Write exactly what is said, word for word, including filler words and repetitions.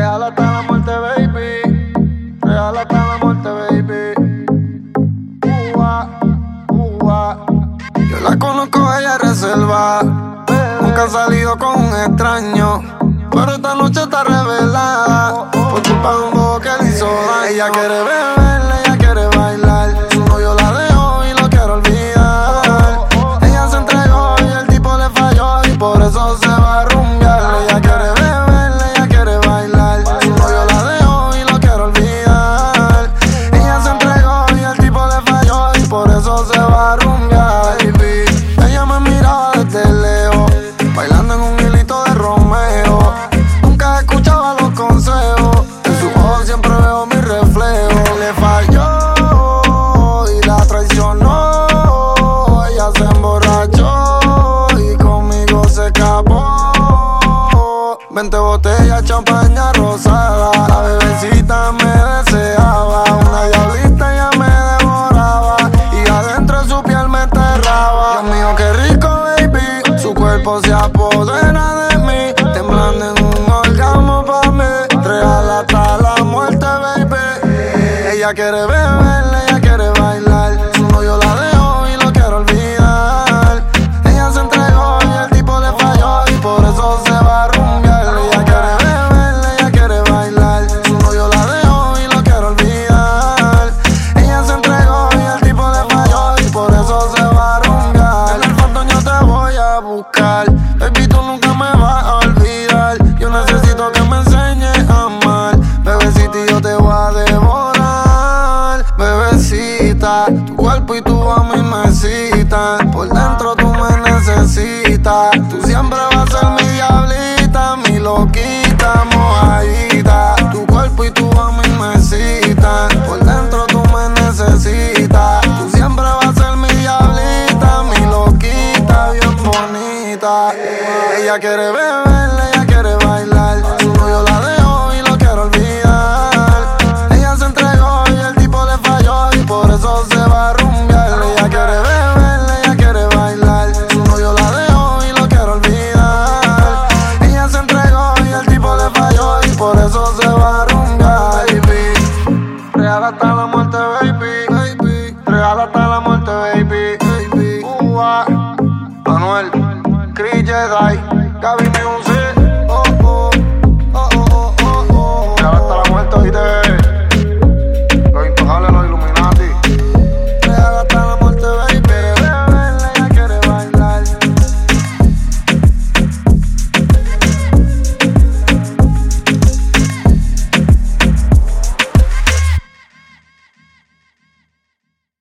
Real hasta la muerte, baby. Real hasta la muerte, baby. Ua, ua. Yo la conozco, ella es reserva. Nunca ha salido con un extraño, pero esta noche está revelada por culpa de un bobo que le hizo daño. Ella quiere beber, ella quiere bailar. Su novio la dejó y lo quiere olvidar. Ella se entregó y el tipo le falló y por eso se va a rumbear. Ella quiere beber, ella quiere bailar. Su novio la dejó y lo quiere olvidar. Ella se entregó y el tipo le falló y por eso se va a rumbear. Baby, ella me miraba desde lejos, bailando en un hilito de Romeo. Nunca escuchaba los consejos, en su ojos siempre veo mi reflejo. Le falló y la traicionó. Ella se emborrachó y conmigo se escapó. Veinte botellas, champaña rosada. La bebecita me deseaba. Una diablita ya me devoraba y adentro de su piel me enterraba. Dios mío, qué rico, baby. Su cuerpo se apodera de mí, temblando en un orgasmo pa' mí. Real hasta la muerte, baby. Ella quiere beber,